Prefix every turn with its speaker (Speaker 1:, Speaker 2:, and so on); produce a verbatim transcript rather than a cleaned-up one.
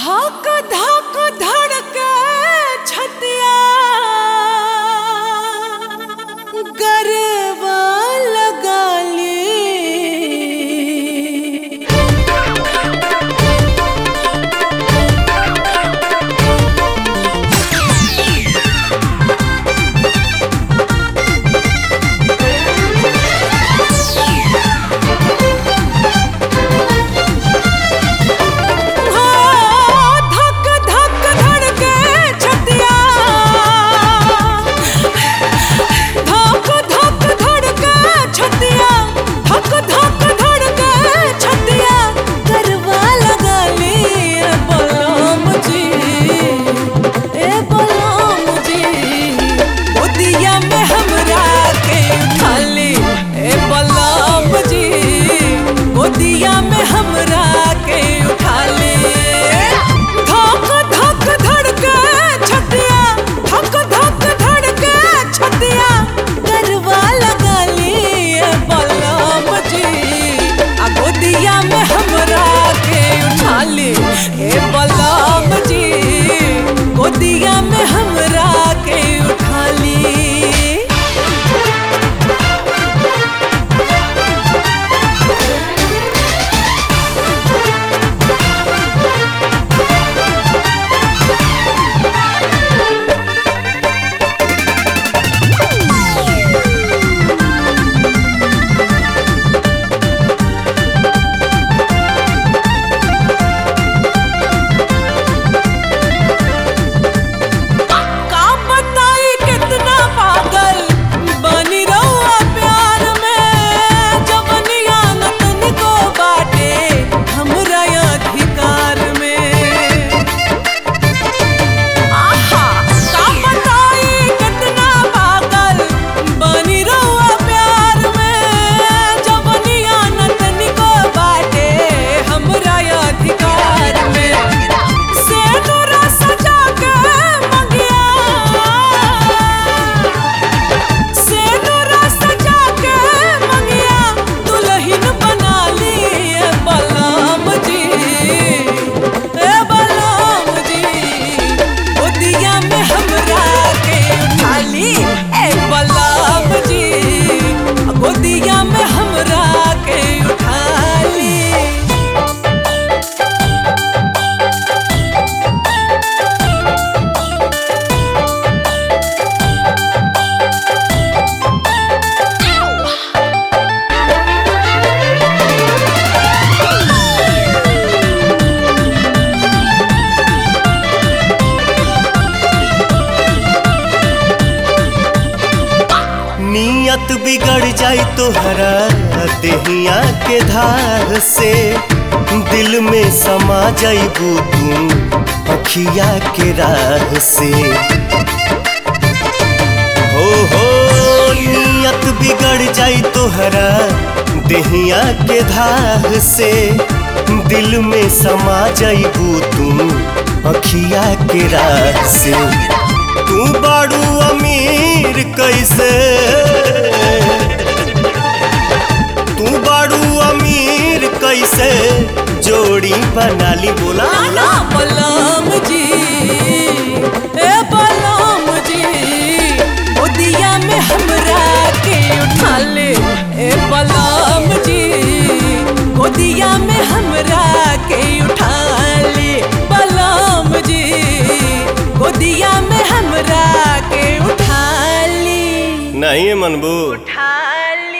Speaker 1: धक धक धड़के छतिया गरबा लगा ली। दिया में हमरा के उठा ले। धक धक धड़के छतिया धक धक धड़के छतिया गरबा लगा ली बलम जी। आ गोदिया में हमरा के उठा ले ए बलम जी। गोदिया में हमरा के उठा ली। गोदिया में हमरा के उठा ली।
Speaker 2: नियत बिगड़ जाई तोहरा देहिया के धार से। दिल में समा जाइबू तू अखिया के राह से। हो हो नियत बिगड़ जाई तोहरा देहिया के धार से। दिल में समा जाइबू तू अखिया के राह से। तू बाड़ू अमीर कैसे तू बाड़ू अमीर कैसे जोड़ी बना ली। बोला
Speaker 1: ना बलम जी ए बलम जी। गोदिया में हमरा के उठा ले ए बलम जी। गोदिया में हमरा के उठा ले बलम जी। गोदिया में हमरा के उठा ली।
Speaker 2: नहीं मनबू
Speaker 1: उठा ली।